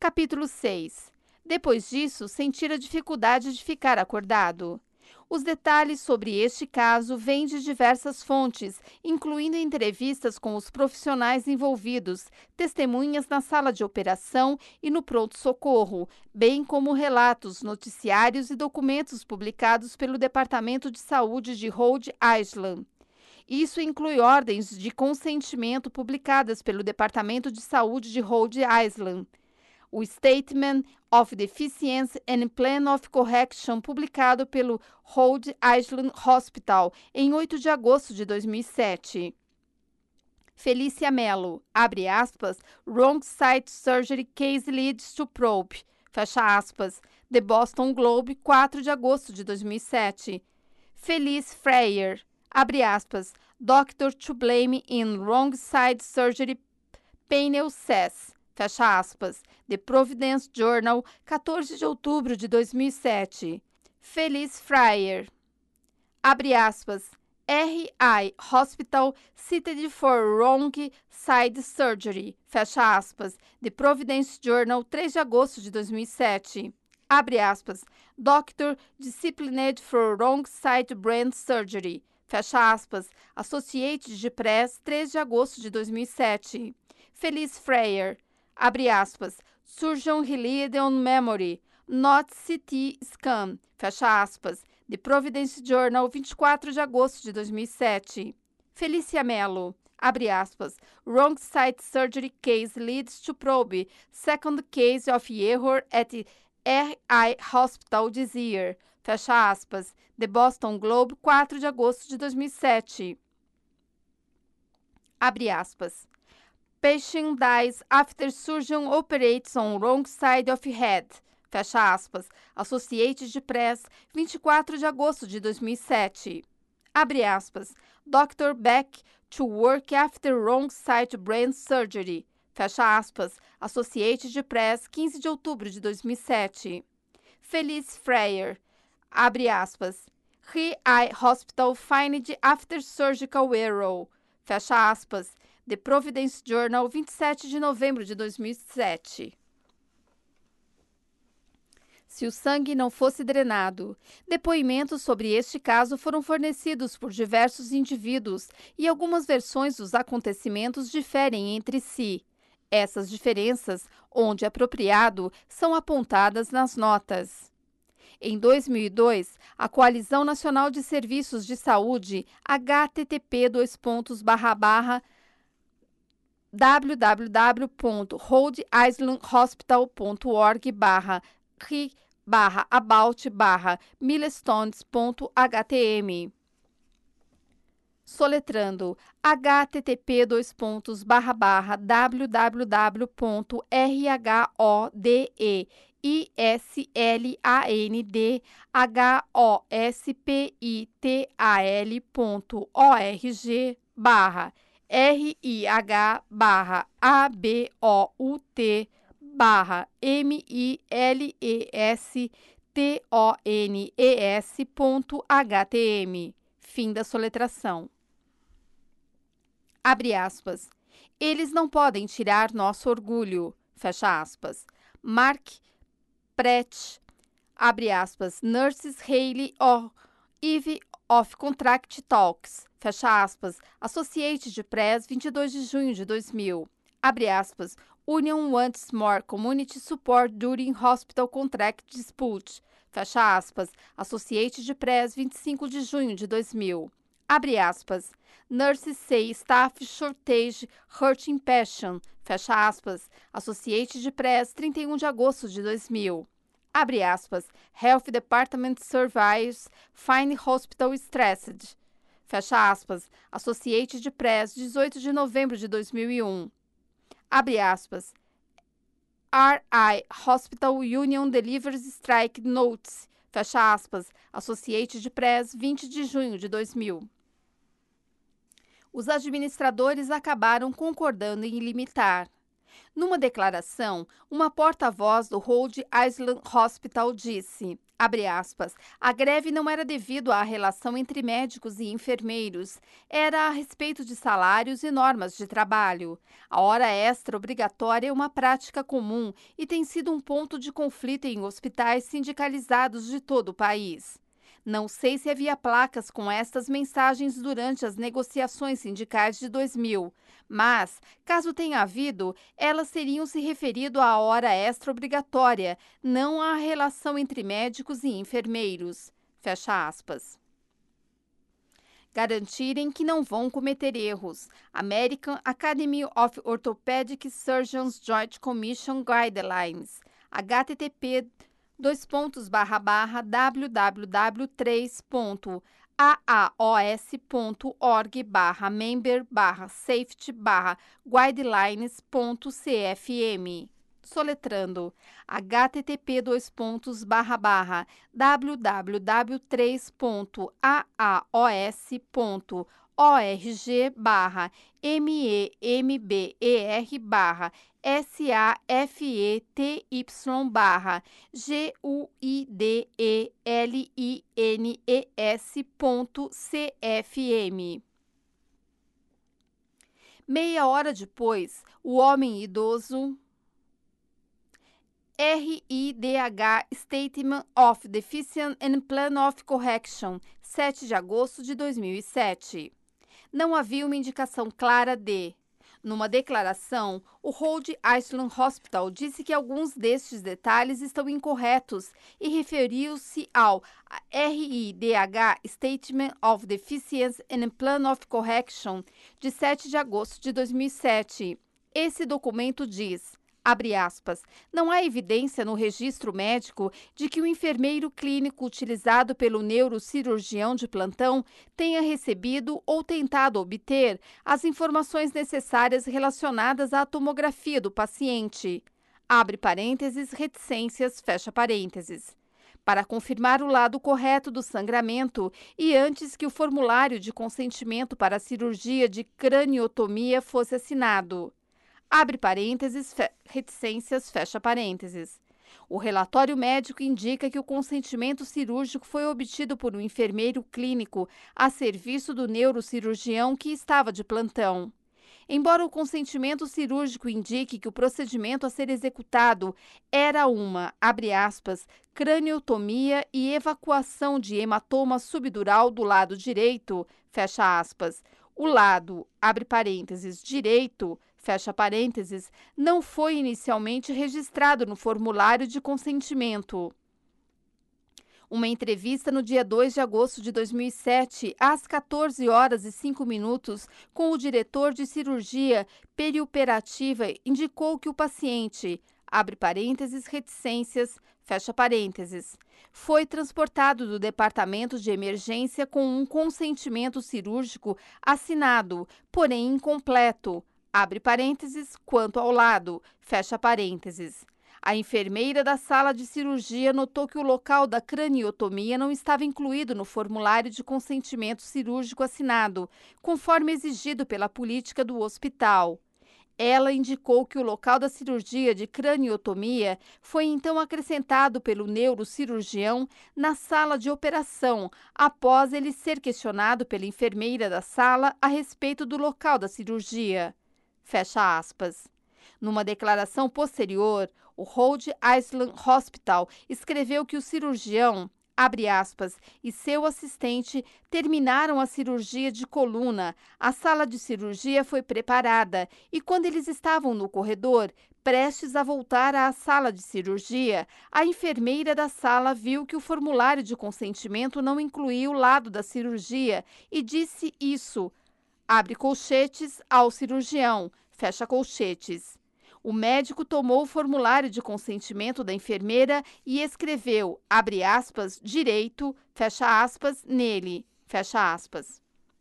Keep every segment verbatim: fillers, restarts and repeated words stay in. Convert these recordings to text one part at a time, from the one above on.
Capítulo seis. Depois disso, sentir a dificuldade de ficar acordado. Os detalhes sobre este caso vêm de diversas fontes, incluindo entrevistas com os profissionais envolvidos, testemunhas na sala de operação e no pronto-socorro, bem como relatos, noticiários e documentos publicados pelo Departamento de Saúde de Rhode Island. Isso inclui ordens de consentimento publicadas pelo Departamento de Saúde de Rhode Island. O Statement of Deficiency and Plan of Correction, publicado pelo Rhode Island Hospital em oito de agosto de dois mil e sete. Felícia Mello, abre aspas, Wrong Side Surgery Case Leads to Probe, fecha aspas, The Boston Globe, quatro de agosto de dois mil e sete. Feliz Freyer, abre aspas, Doctor to Blame in Wrong Side Surgery Panel Says, fecha aspas, The Providence Journal, quatorze de outubro de dois mil e sete. Feliz Fryer, abre aspas, R I Hospital Cited for Wrong Side Surgery, fecha aspas, The Providence Journal, três de agosto de dois mil e sete. Abre aspas, Doctor Disciplined for Wrong Side Brain Surgery, fecha aspas, Associated Press, três de agosto de dois mil e sete. Feliz Freyer, abre aspas, Surgeon Relied on Memory, Not C T Scan, fecha aspas, The Providence Journal, vinte e quatro de agosto de dois mil e sete. Felícia Mello, abre aspas, Wrong Side Surgery Case Leads to Probe, Second Case of Error at R I Hospital this year, fecha aspas, The Boston Globe, quatro de agosto de dois mil e sete. Abre aspas. Patient dies after surgeon operates on wrong side of head. Fecha aspas. Associated Press, vinte e quatro de agosto de dois mil e sete. Abre aspas. Doctor back to work after wrong side brain surgery. Fecha aspas. Associated Press, quinze de outubro de dois mil e sete. Feliz Freyer. Abre aspas. R I Hospital find after surgical error. Fecha aspas. The Providence Journal, vinte e sete de novembro de dois mil e sete. Se o sangue não fosse drenado. Depoimentos sobre este caso foram fornecidos por diversos indivíduos e algumas versões dos acontecimentos diferem entre si. Essas diferenças, onde apropriado, são apontadas nas notas. Em dois mil e dois, a Coalizão Nacional de Serviços de Saúde, H T T P dois pontos barra barra w w w ponto rhode island hospital ponto org barra r barra about barra milestones ponto h t m. Soletrando H T T P dois pontos barra barra w w w ponto r h o d e i s l a n d h o s p i t a l ponto org barra R I H barra A B O U T barra M I L E S T O N E S ponto H T M. Fim da soletração. Abre aspas. Eles não podem tirar nosso orgulho. Fecha aspas. Mark Pratt, abre aspas, Nurses Haley or Eve of Contract Talks, fecha aspas, Associated Press, vinte e dois de junho de dois mil, abre aspas, Union wants more community support during hospital contract dispute, fecha aspas, Associated Press, vinte e cinco de junho de dois mil, abre aspas, Nurses say staff shortage hurting passion, fecha aspas, Associated Press, trinta e um de agosto de dois mil. Abre aspas, Health Department surveys find hospital stressed. Fecha aspas, Associated Press, dezoito de novembro de dois mil e um. Abre aspas, R I Hospital Union delivers strike notes. Fecha aspas, Associated Press, vinte de junho de dois mil. Os administradores acabaram concordando em limitar. Numa declaração, uma porta-voz do Rhode Island Hospital disse, Abre aspas, a greve não era devido à relação entre médicos e enfermeiros, era a respeito de salários e normas de trabalho. A hora extra obrigatória é uma prática comum e tem sido um ponto de conflito em hospitais sindicalizados de todo o país. Não sei se havia placas com estas mensagens durante as negociações sindicais de dois mil, mas, caso tenha havido, elas teriam se referido à hora extra obrigatória, não à relação entre médicos e enfermeiros. Fecha aspas. Garantirem que não vão cometer erros. American Academy of Orthopedic Surgeons Joint Commission Guidelines. H T T P dois pontos barra barra www três ponto aos.org barra member barra safety barra guidelines ponto cfm. Soletrando, http dois pontos barra barra www três ponto aos.org barra member barra safety barra guidelines ponto cfm. Meia hora depois, o homem idoso R I D H Statement of Deficiency and Plan of Correction, sete de agosto de dois mil e sete. Não havia uma indicação clara de... Numa declaração, o Rhode Island Hospital disse que alguns destes detalhes estão incorretos e referiu-se ao R I D H Statement of Deficiency and Plan of Correction de sete de agosto de dois mil e sete. Esse documento diz... Abre aspas, não há evidência no registro médico de que o enfermeiro clínico utilizado pelo neurocirurgião de plantão tenha recebido ou tentado obter as informações necessárias relacionadas à tomografia do paciente. Abre parênteses, reticências, fecha parênteses. Para confirmar o lado correto do sangramento e antes que o formulário de consentimento para a cirurgia de craniotomia fosse assinado. Abre parênteses, fe- reticências, fecha parênteses. O relatório médico indica que o consentimento cirúrgico foi obtido por um enfermeiro clínico a serviço do neurocirurgião que estava de plantão. Embora o consentimento cirúrgico indique que o procedimento a ser executado era uma, abre aspas, craniotomia e evacuação de hematoma subdural do lado direito, fecha aspas, o lado, abre parênteses, direito, fecha parênteses, não foi inicialmente registrado no formulário de consentimento. Uma entrevista no dia dois de agosto de dois mil e sete, às quatorze horas e cinco minutos, com o diretor de cirurgia perioperativa, indicou que o paciente, abre parênteses, reticências, fecha parênteses, foi transportado do departamento de emergência com um consentimento cirúrgico assinado, porém incompleto, abre parênteses, quanto ao lado, fecha parênteses. A enfermeira da sala de cirurgia notou que o local da craniotomia não estava incluído no formulário de consentimento cirúrgico assinado, conforme exigido pela política do hospital. Ela indicou que o local da cirurgia de craniotomia foi então acrescentado pelo neurocirurgião na sala de operação, após ele ser questionado pela enfermeira da sala a respeito do local da cirurgia. Fecha aspas. Numa declaração posterior, o Rhode Island Hospital escreveu que o cirurgião, abre aspas, e seu assistente terminaram a cirurgia de coluna. A sala de cirurgia foi preparada e quando eles estavam no corredor, prestes a voltar à sala de cirurgia, a enfermeira da sala viu que o formulário de consentimento não incluía o lado da cirurgia e disse isso, abre colchetes, ao cirurgião, fecha colchetes. O médico tomou o formulário de consentimento da enfermeira e escreveu, abre aspas, direito, fecha aspas, nele, fecha aspas.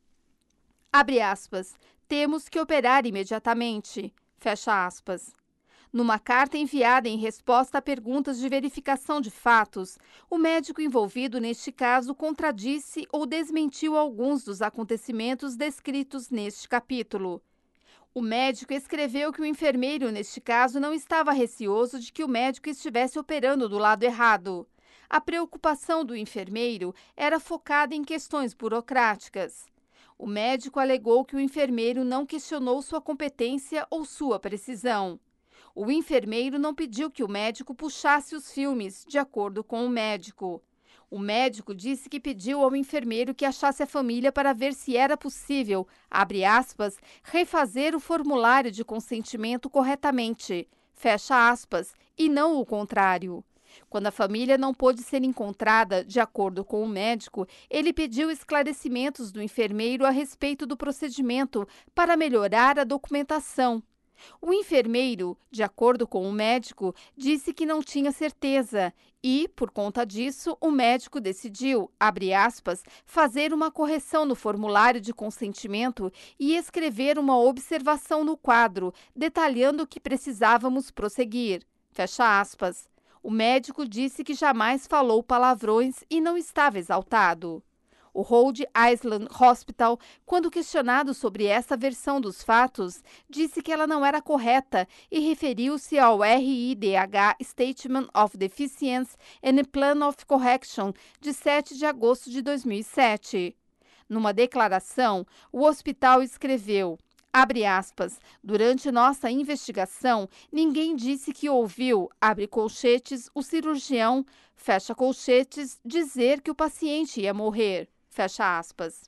Abre aspas, temos que operar imediatamente, fecha aspas. Numa carta enviada em resposta a perguntas de verificação de fatos, o médico envolvido neste caso contradisse ou desmentiu alguns dos acontecimentos descritos neste capítulo. O médico escreveu que o enfermeiro, neste caso, não estava receoso de que o médico estivesse operando do lado errado. A preocupação do enfermeiro era focada em questões burocráticas. O médico alegou que o enfermeiro não questionou sua competência ou sua precisão. O enfermeiro não pediu que o médico puxasse os filmes, de acordo com o médico. O médico disse que pediu ao enfermeiro que achasse a família para ver se era possível, abre aspas, refazer o formulário de consentimento corretamente, fecha aspas, e não o contrário. Quando a família não pôde ser encontrada, de acordo com o médico, ele pediu esclarecimentos do enfermeiro a respeito do procedimento para melhorar a documentação. O enfermeiro, de acordo com o médico, disse que não tinha certeza e, por conta disso, o médico decidiu, abre aspas, fazer uma correção no formulário de consentimento e escrever uma observação no quadro, detalhando que precisávamos prosseguir, fecha aspas. O médico disse que jamais falou palavrões e não estava exaltado. O Rhode Island Hospital, quando questionado sobre essa versão dos fatos, disse que ela não era correta e referiu-se ao R I D H Statement of Deficiency and Plan of Correction, de sete de agosto de dois mil e sete. Numa declaração, o hospital escreveu, abre aspas, durante nossa investigação, ninguém disse que ouviu, abre colchetes, o cirurgião, fecha colchetes, dizer que o paciente ia morrer. Fecha aspas.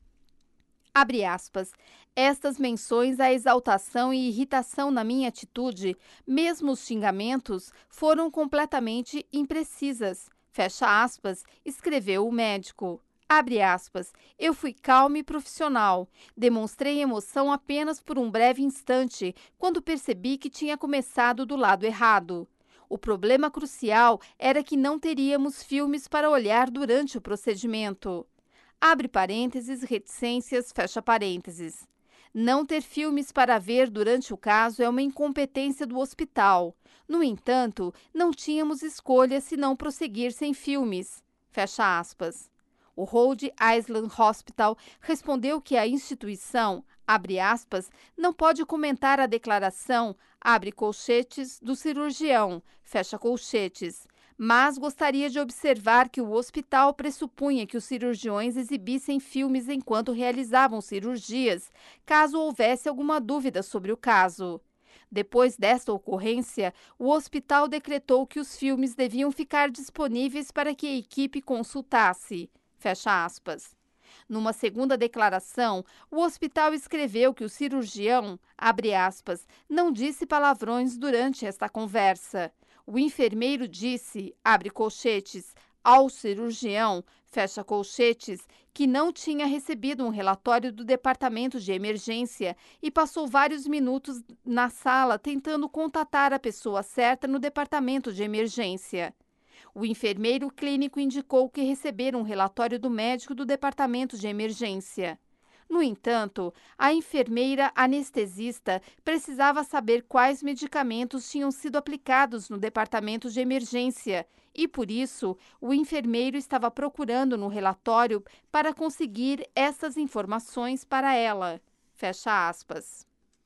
Abre aspas. Estas menções à exaltação e irritação na minha atitude, mesmo os xingamentos, foram completamente imprecisas. Fecha aspas, escreveu o médico. Abre aspas. Eu fui calmo e profissional. Demonstrei emoção apenas por um breve instante, quando percebi que tinha começado do lado errado. O problema crucial era que não teríamos filmes para olhar durante o procedimento. Abre parênteses, reticências, fecha parênteses. Não ter filmes para ver durante o caso é uma incompetência do hospital. No entanto, não tínhamos escolha senão prosseguir sem filmes. Fecha aspas. O Rhode Island Hospital respondeu que a instituição, abre aspas, não pode comentar a declaração, abre colchetes, do cirurgião, fecha colchetes, mas gostaria de observar que o hospital pressupunha que os cirurgiões exibissem filmes enquanto realizavam cirurgias, caso houvesse alguma dúvida sobre o caso. Depois desta ocorrência, o hospital decretou que os filmes deviam ficar disponíveis para que a equipe consultasse. Fecha aspas. Numa segunda declaração, o hospital escreveu que o cirurgião, abre aspas, não disse palavrões durante esta conversa. O enfermeiro disse, abre colchetes, ao cirurgião, fecha colchetes, que não tinha recebido um relatório do departamento de emergência e passou vários minutos na sala tentando contatar a pessoa certa no departamento de emergência. O enfermeiro clínico indicou que receberam um relatório do médico do departamento de emergência. No entanto, a enfermeira anestesista precisava saber quais medicamentos tinham sido aplicados no departamento de emergência e, por isso, o enfermeiro estava procurando no relatório para conseguir essas informações para ela. Fecha aspas.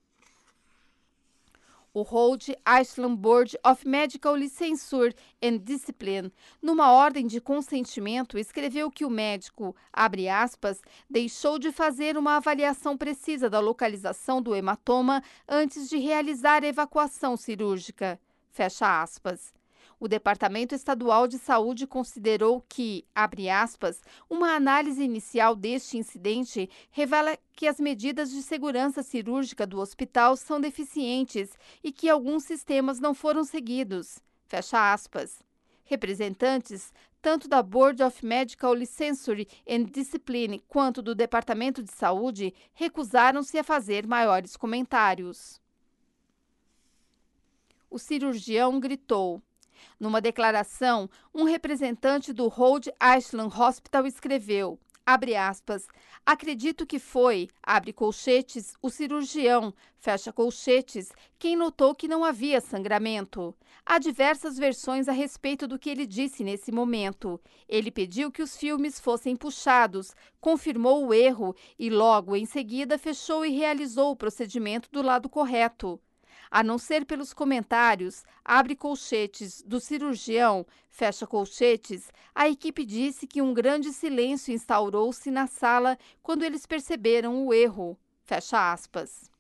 O Rhode Island Board of Medical Licensure and Discipline, numa ordem de consentimento, escreveu que o médico, abre aspas, deixou de fazer uma avaliação precisa da localização do hematoma antes de realizar a evacuação cirúrgica. Fecha aspas. O Departamento Estadual de Saúde considerou que, abre aspas, uma análise inicial deste incidente revela que as medidas de segurança cirúrgica do hospital são deficientes e que alguns sistemas não foram seguidos. Fecha aspas. Representantes, tanto da Board of Medical Licensure and Discipline quanto do Departamento de Saúde, recusaram-se a fazer maiores comentários. O cirurgião gritou. Numa declaração, um representante do Rhode Island Hospital escreveu, abre aspas, acredito que foi, abre colchetes, o cirurgião, fecha colchetes, quem notou que não havia sangramento. Há diversas versões a respeito do que ele disse nesse momento. Ele pediu que os filmes fossem puxados, confirmou o erro e logo em seguida fechou e realizou o procedimento do lado correto. A não ser pelos comentários, abre colchetes, do cirurgião, fecha colchetes, a equipe disse que um grande silêncio instaurou-se na sala quando eles perceberam o erro, fecha aspas.